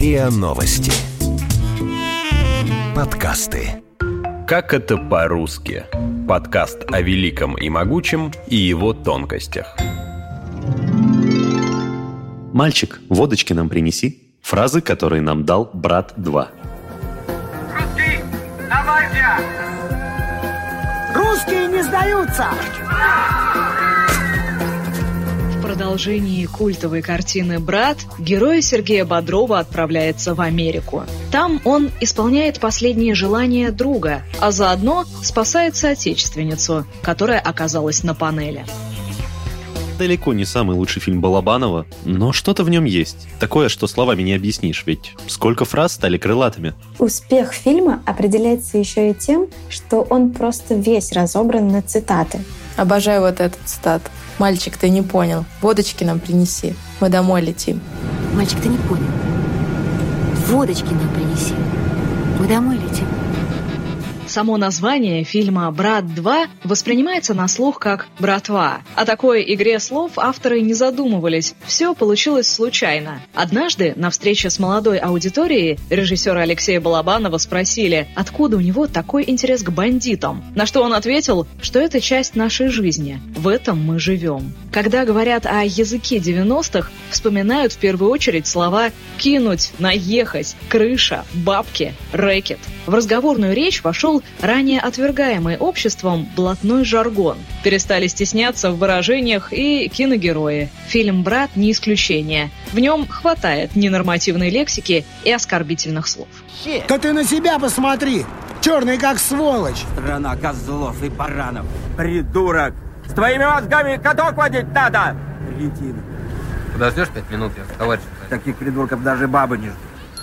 РИА Новости. Подкасты. Как это по-русски? Подкаст о великом и могучем и его тонкостях. «Мальчик, водочки нам принеси». Фразы, которые нам дал «Брат 2». Русские, давайте! Русские не сдаются! В продолжении культовой картины «Брат» герой Сергея Бодрова отправляется в Америку. Там он исполняет последние желания друга, а заодно спасает соотечественницу, которая оказалась на панели. Далеко не самый лучший фильм Балабанова, но что-то в нем есть. Такое, что словами не объяснишь, ведь сколько фраз стали крылатыми. Успех фильма определяется еще и тем, что он просто весь разобран на цитаты. Обожаю вот эту цитату. «Мальчик, ты не понял. Водочки нам принеси. Мы домой летим». «Мальчик, ты не понял. Водочки нам принеси. Мы домой летим». Само название фильма «Брат 2» воспринимается на слух как «братва». О такой игре слов авторы не задумывались. Все получилось случайно. Однажды на встрече с молодой аудиторией режиссера Алексея Балабанова спросили, откуда у него такой интерес к бандитам. На что он ответил, что это часть нашей жизни. В этом мы живем. Когда говорят о языке 90-х, вспоминают в первую очередь слова «кинуть», «наехать», «крыша», «бабки», «рэкет». В разговорную речь вошел ранее отвергаемый обществом блатной жаргон. Перестали стесняться в выражениях и киногерои. Фильм «Брат» не исключение. В нем хватает ненормативной лексики и оскорбительных слов. Да ты на себя посмотри! Черный как сволочь! Страна козлов и баранов. Придурок! С твоими мозгами каток водить надо! Кретин. Подождешь 5 минут, я товарищ. Таких придурков даже бабы не ждут.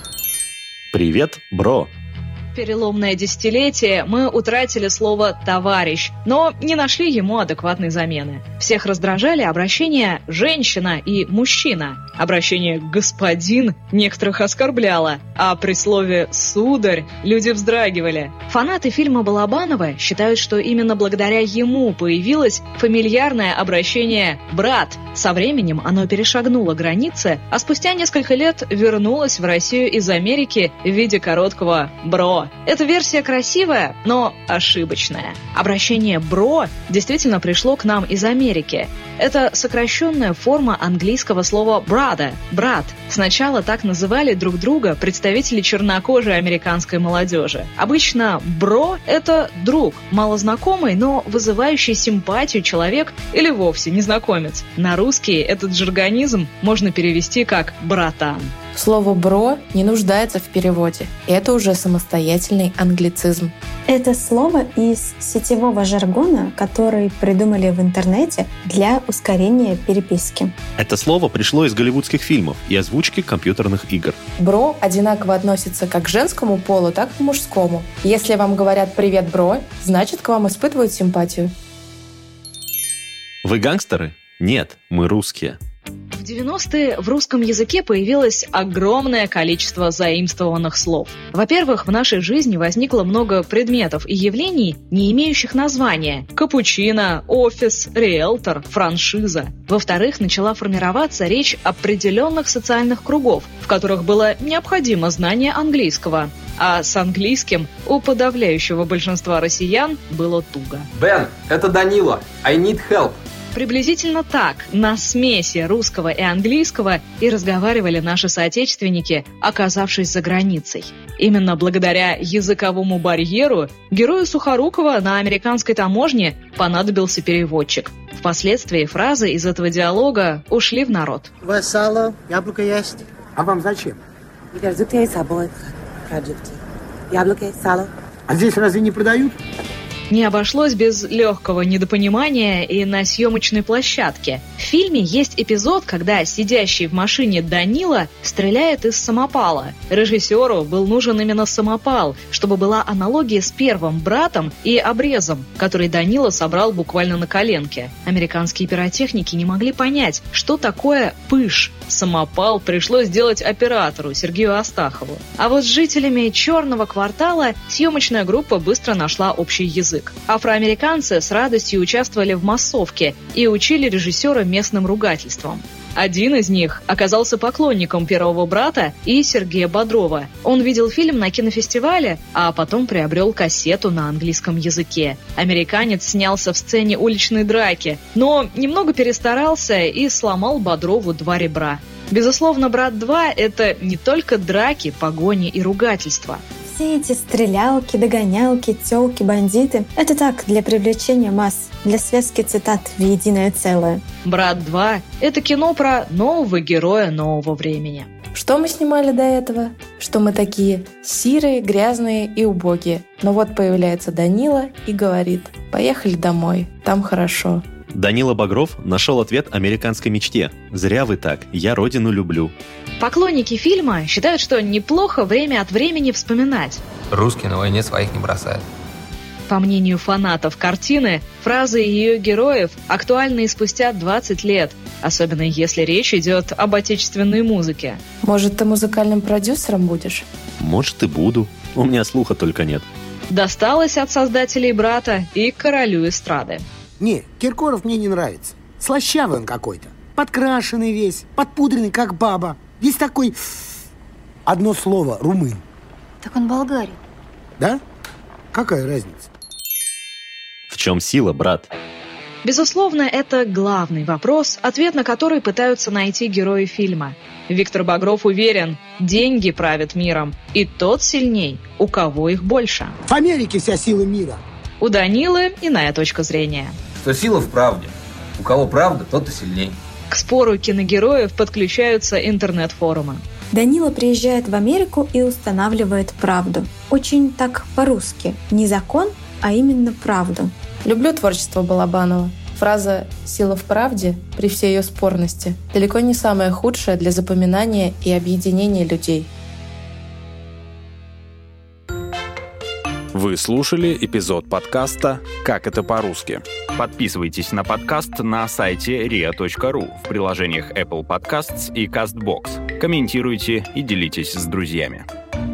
Привет, бро. Переломное десятилетие мы утратили слово «товарищ», но не нашли ему адекватной замены. Всех раздражали обращения «женщина» и «мужчина». Обращение «господин» некоторых оскорбляло, а при слове «сударь» люди вздрагивали. Фанаты фильма Балабанова считают, что именно благодаря ему появилось фамильярное обращение «брат». Со временем оно перешагнуло границы, а спустя несколько лет вернулось в Россию из Америки в виде короткого «бро». Эта версия красивая, но ошибочная. Обращение «бро» действительно пришло к нам из Америки. Это сокращенная форма английского слова «brother» – «брат». Сначала так называли друг друга представители чернокожей американской молодежи. Обычно «бро» – это друг, малознакомый, но вызывающий симпатию человек или вовсе незнакомец. На русский этот жаргонизм можно перевести как «братан». Слово «бро» не нуждается в переводе. Это уже самостоятельный англицизм. Это слово из сетевого жаргона, который придумали в интернете для ускорения переписки. Это слово пришло из голливудских фильмов и озвучки компьютерных игр. «Бро» одинаково относится как к женскому полу, так и к мужскому. Если вам говорят «привет, бро», значит, к вам испытывают симпатию. Вы гангстеры? Нет, мы русские. В 90-е в русском языке появилось огромное количество заимствованных слов. Во-первых, в нашей жизни возникло много предметов и явлений, не имеющих названия. Капучино, офис, риэлтор, франшиза. Во-вторых, начала формироваться речь определенных социальных кругов, в которых было необходимо знание английского. А с английским у подавляющего большинства россиян было туго. Бен, это Данила. I need help. Приблизительно так, на смеси русского и английского и разговаривали наши соотечественники, оказавшись за границей. Именно благодаря языковому барьеру герою Сухорукова на американской таможне понадобился переводчик. Впоследствии фразы из этого диалога ушли в народ. У вас сало, яблоко есть. А вам зачем? Яблоко, сало. А здесь разве не продают? Не обошлось без легкого недопонимания и на съемочной площадке. В фильме есть эпизод, когда сидящий в машине Данила стреляет из самопала. Режиссеру был нужен именно самопал, чтобы была аналогия с первым братом и обрезом, который Данила собрал буквально на коленке. Американские пиротехники не могли понять, что такое пыш. Самопал пришлось делать оператору Сергею Астахову. А вот с жителями Черного квартала съемочная группа быстро нашла общий язык. Афроамериканцы с радостью участвовали в массовке и учили режиссера местным ругательствам. Один из них оказался поклонником «Первого брата» и Сергея Бодрова. Он видел фильм на кинофестивале, а потом приобрел кассету на английском языке. Американец снялся в сцене уличной драки, но немного перестарался и сломал Бодрову 2 ребра. Безусловно, «Брат 2» — это не только драки, погони и ругательства. Все эти стрелялки, догонялки, тёлки, бандиты — это так, для привлечения масс, для связки цитат в единое целое. «Брат 2» — это кино про нового героя нового времени. Что мы снимали до этого? Что мы такие сирые, грязные и убогие. Но вот появляется Данила и говорит: «Поехали домой, там хорошо». Данила Багров нашел ответ американской мечте. «Зря вы так, я родину люблю». Поклонники фильма считают, что неплохо время от времени вспоминать. Русские на войне своих не бросают. По мнению фанатов картины, фразы ее героев актуальны и спустя 20 лет, особенно если речь идет об отечественной музыке. Может, ты музыкальным продюсером будешь? Может, и буду. У меня слуха только нет. Досталось от создателей «Брата» и королю эстрады. Не, Киркоров мне не нравится. Слащавый он какой-то. Подкрашенный весь, подпудренный, как баба. Есть такой... Одно слово — румын. Так он болгарин. Да? Какая разница? В чем сила, брат? Безусловно, это главный вопрос, ответ на который пытаются найти герои фильма. Виктор Багров уверен, деньги правят миром, и тот сильней, у кого их больше. В Америке вся сила мира. У Данилы иная точка зрения. Что сила в правде. У кого правда, тот и сильней. К спору киногероев подключаются интернет-форумы. Данила приезжает в Америку и устанавливает правду. Очень так по-русски. Не закон, а именно правду. Люблю творчество Балабанова. Фраза «сила в правде» при всей ее спорности далеко не самая худшая для запоминания и объединения людей. Вы слушали эпизод подкаста «Как это по-русски». Подписывайтесь на подкаст на сайте ria.ru, в приложениях Apple Podcasts и CastBox. Комментируйте и делитесь с друзьями.